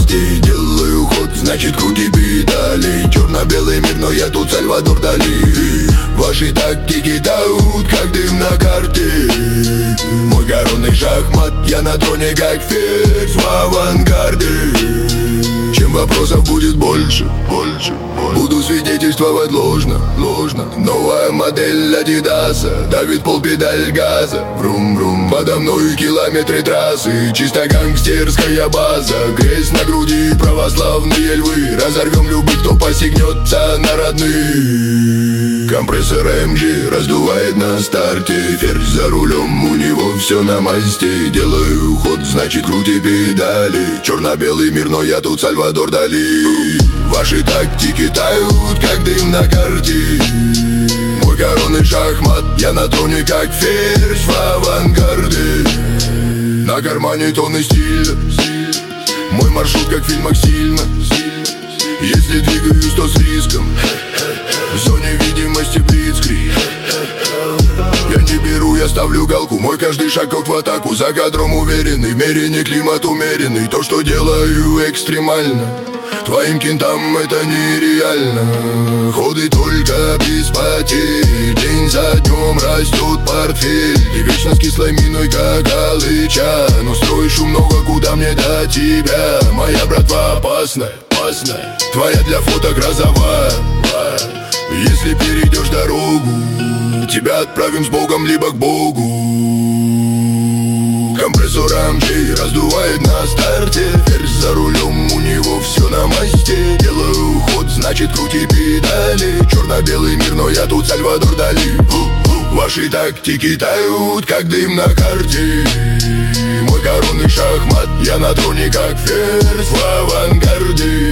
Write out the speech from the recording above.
масти. Делаю ход, значит крути педали. Черно-белый мир, но я тут Сальвадор Дали. Ваши тактики тают, как дым на карте. Мой коронный шахмат, я на троне как ферзь в авангарде. Чем вопросов будет больше, буду свидетельствовать ложно. Новая модель Адидаса, давит полпедаль газа. Врум-врум, подо мной километры трассы. Чисто гангстерская база. Крест на груди, православные львы. Разорвем любых, кто посягнется на родных. Компрессор МГ раздувает на старте. Ферзь за рулем, у него все на масти. Делаю ход, значит крути педали. Черно-белый мир, но я тут Сальвадор Дали. Ваши тактики тают, как дым на карте. Мой коронный шахмат, я на троне как ферзь в авангарде. На кармане тонны стиля. Мой маршрут как в фильмах сильно. Если двигаюсь, то с риском. В зоне видимости блицкриг. Я не беру, я ставлю галку. Мой каждый шаг как в атаку. За кадром уверенный, в мерине климат умеренный. То, что делаю экстремально, твоим кентам это нереально. Ходы только без потерь. День за днем растет портфель. Ты вечно с кислой миной, как алыча. Но строишь много, куда мне до тебя. Моя братва опасная, твоя для фото грозовая. Если перейдешь дорогу, тебя отправим с Богом, либо к Богу. Компрессор МГ раздувает на старте. Ферзь за рулем, у него все на масте. Делаю ход, значит крути педали. Черно-белый мир, но я тут Сальвадор Дали. Ваши тактики тают, как дым на карте. Мой коронный шахмат, я на троне как ферзь в авангарде.